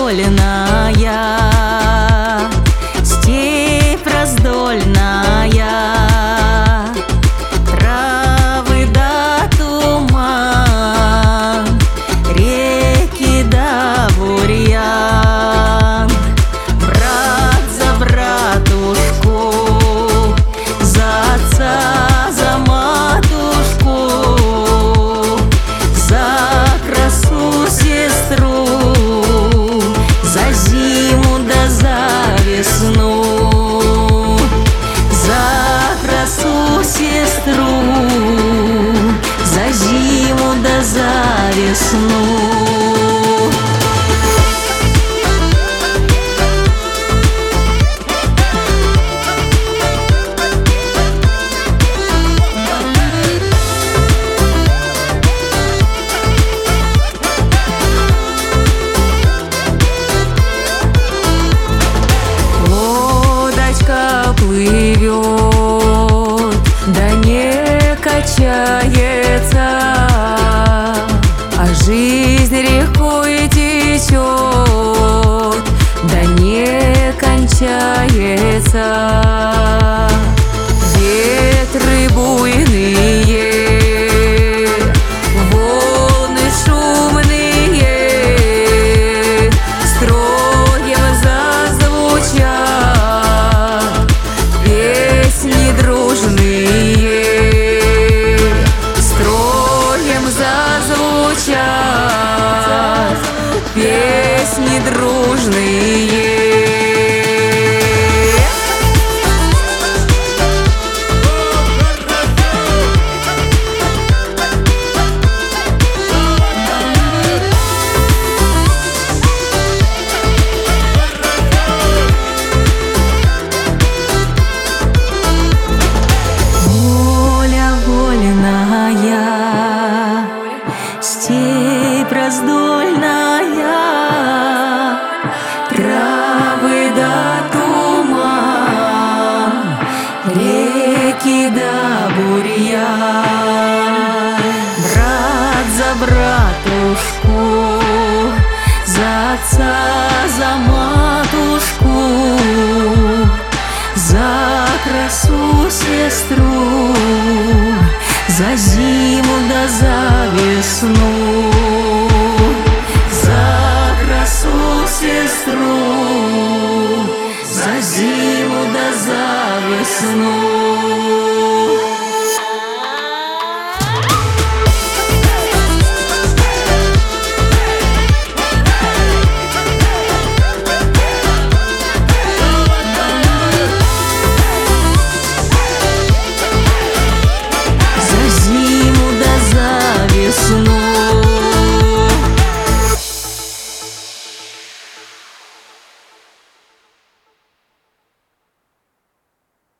раздольная, степь раздольная, травы да туман, реки да бурьян. Брат за братушку, за отца, за матушку, за красу сестру, за зиму да за весну, за красу сестру, за зиму да за весну. Плывет, да не качается, а жизнь рекой течет, да не кончается. Ветры буйные, волны шумные, строем зазвучат песни дружные, строем зазвучат песни дружные. Степь раздольная, травы да туман, реки да бурьян. Брат за братушку, за отца, за матушку, за красу сестру, за зиму да за весну, за красу сестру, за зиму да за весну.